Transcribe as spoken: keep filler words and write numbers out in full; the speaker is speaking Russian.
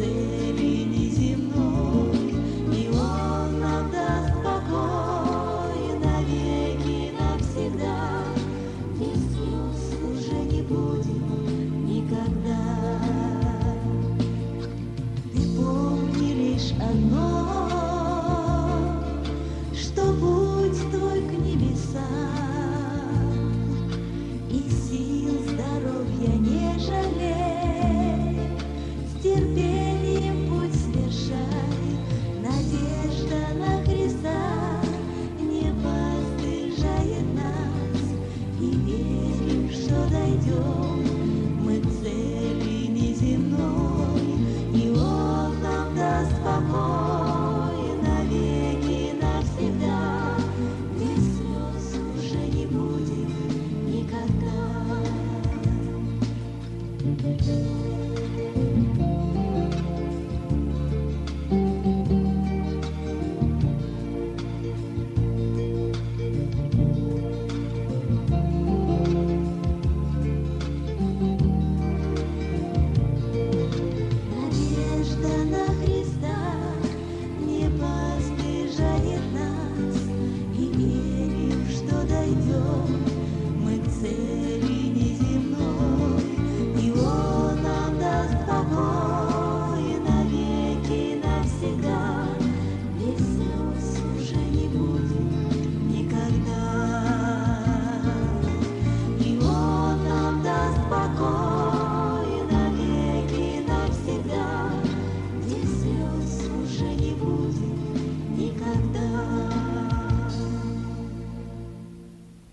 цели неземной, и Он нам даст покой навеки, навсегда. Без слез уже не будет никогда. Ты помни лишь одно, что путь твой к небесам, и сил, здоровья не жалей, с терпением путь свершай. Надежда на Христа не постыжает нас, и верим, что дойдем мы к цели неземной, и Он нам даст покой навеки, навсегда. Без слез уже не будет никогда. Надежда на Христа не постыжает нас, и верим, что дойдем мы к цели.